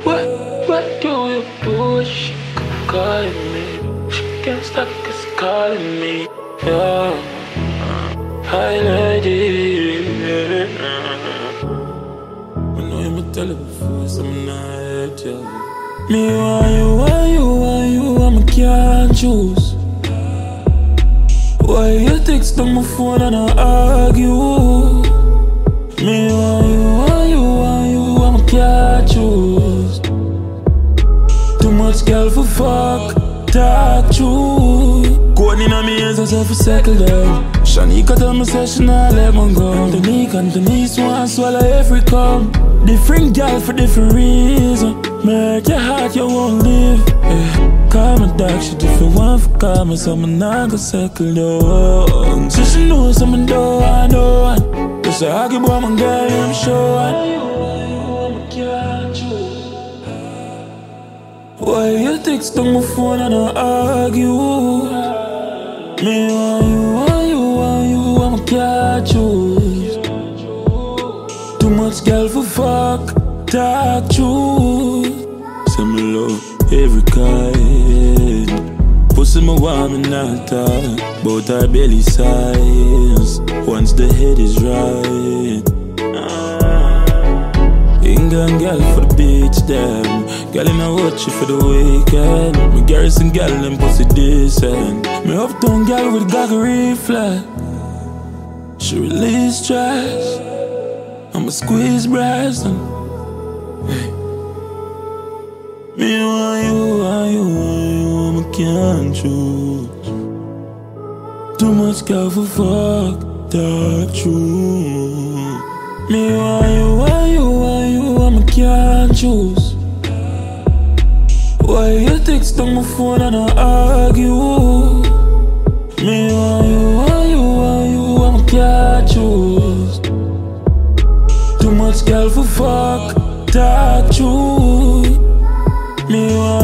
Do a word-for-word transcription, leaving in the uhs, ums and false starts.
What, what do you do? She calling me. She can't stop cause calling me. Yeah, hi lady. I know you might tell it before, so I'm not tell you. Me want you, want you, want you, I'm a can't choose. Why you text on my phone and I argue? Me want you, want you, want you, I'm a can't choose. Too much girl for fuck, talk true. Going in on me as I say for settle down. Shanika tell me say she not let me go. Denise and Denise want swallow every cum. Different girl for different reason. Make your heart you won't live. Yeah. Call my dog, she different one for call me. So I'm not gonna settle down. So she knows I'm do I know one. Just a argue about my girl, I'm sure. Why you text on my phone and I argue? Me want you, want you, want you, I'm a can't choose. Too much girl for fuck, talk true. Say me love every kind. Pussy me want me not talk about her belly size. Once the head is right. England girl for the beach them. Girl in a watch for the weekend. Me garrison girl them pussy decent. Me uptown girl with gaggery flat. She release stress. I'ma squeeze breast and hey. Me want you, want you, want you, I'ma can't choose. Too much girl for fuck, talk true. Me want you, want you, want you, I'ma can't choose. Why you text on my phone and I argue? Me want you, want you, want you, I'ma can't choose. Too much girl for fuck, talk true. Me want